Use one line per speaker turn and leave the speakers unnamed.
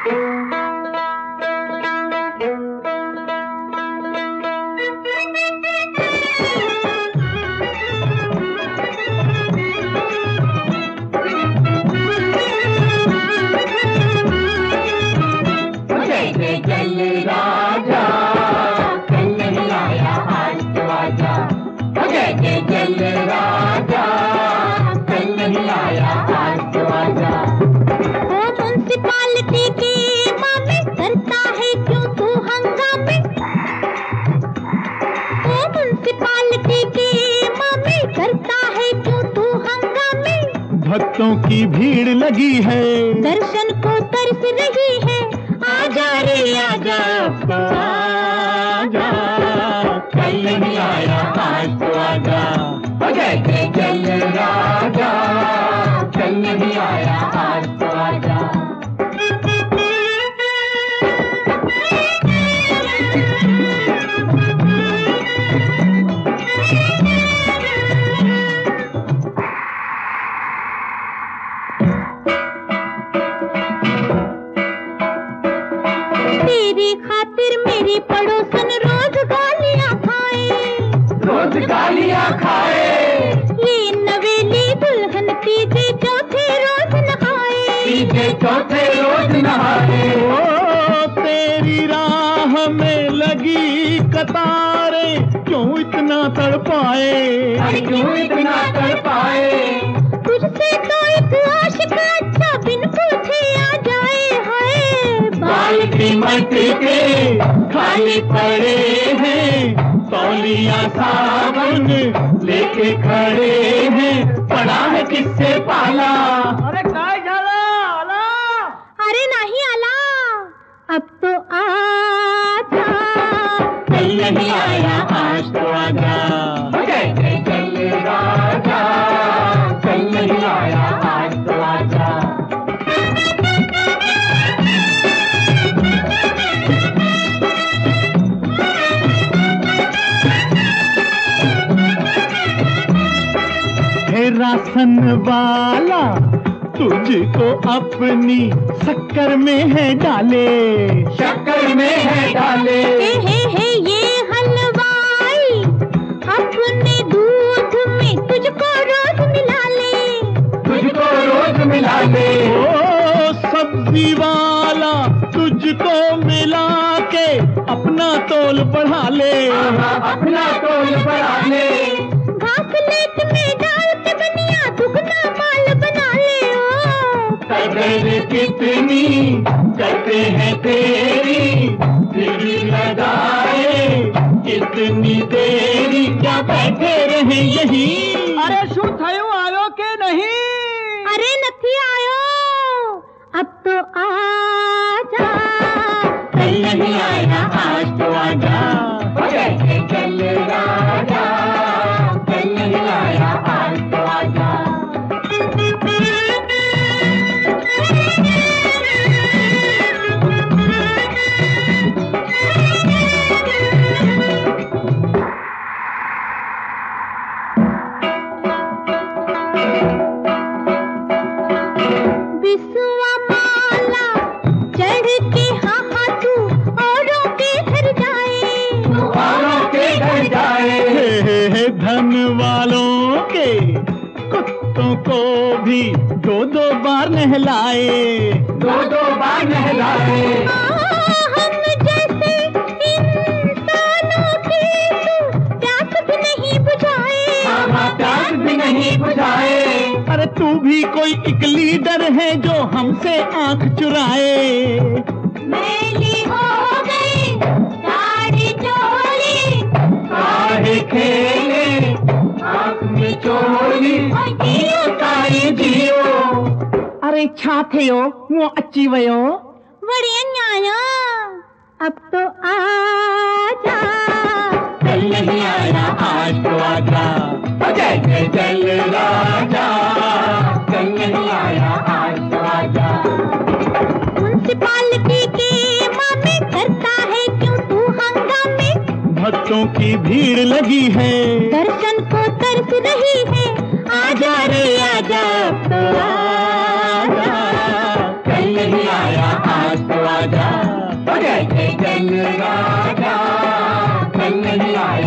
भक्तों की भीड़ लगी है,
दर्शन को तरस रही है।
आजा रे आजा, आजा, कल नहीं आया आज तो आजा। जय जय जय राजा, कल नहीं आया आज तो आजा।
तेरी खातिर मेरी पड़ोसन रोज गालियाँ खाए,
रोज गालियाँ खाए।
ये नवेली दुल्हन तीजे चौथे रोज नहाए,
तीजे चौथे रोज नहाए। ओ तेरी राह में लगी कतारें क्यों इतना तड़पाए, क्यों इतना तड़पाए।
तुझसे तो एक आशिक अच्छा बिन पूछे आ जाए। हाय
बाल्टी मट्टी के खाली पड़े हैं, तौलिया सावन लेके खड़े हैं। पड़ा है किससे पाला? अरे काय झाला आला?
अरे नहीं आला, अब तो आजा।
कल नहीं आया आज तो आजा। जय जय जय राजा, कल नहीं आया आज तो आजा। हे रासन वाला तुझको अपनी शक्कर में है डाले, शक्कर में है डाले।
हे ये हलवाई अपने दूध में तुझको रोज मिला ले,
तुझको रोज मिला ले। ओ सब्जी वाला तुझको मिला के अपना तोल बढ़ा ले, अपना तोल बढ़ा ले।
घासलेट में डाल के बनिया दुगना माल बना ले। ओ
कदर कितनी करते हैं तेरी, दिल लगाए कितनी देरी। क्या बैठे रहे यही? अरे शू थयो आयो के नहीं?
अरे नहीं आयो, अब तो आजा।
कल नहीं आया आज तो आजा। जय जय जय राजा, कल नहीं आया आज तो आजा।
बिसुआ माला चढ़ के हाँ तू औरों के घर जाए,
औरों के घर जाए। हे धन वालों के कुत्तों को भी दो दो बार नहलाए, दो दो बार नहलाए।
हम जैसे इंसानों की तू प्यास भी नहीं बुझाए।
हाँ प्यास भी नहीं बुझाए। अरे तू भी कोई एक लीडर है जो हमसे आंख चुराए।
मैली हो गई साड़ी चोली,
काहे खेले आंख में चोली। जियो ताई जियो। अरे छा थियो वो अची वयो।
बड़े न्याया, अब तो आजा।
कल नहीं आया आज तो आजा। जय जय जय राजा, कल नहीं आया आज तो आजा।
म्युनिसिपालिटी के मामे करता है क्यों तू हंगामे?
भक्तों की भीड़ लगी है,
दर्शन को तरस रही है।
आजा रे आजा, अब तो आजा। कल नहीं आया आज तो जय जय जन राजा कल नहीं आए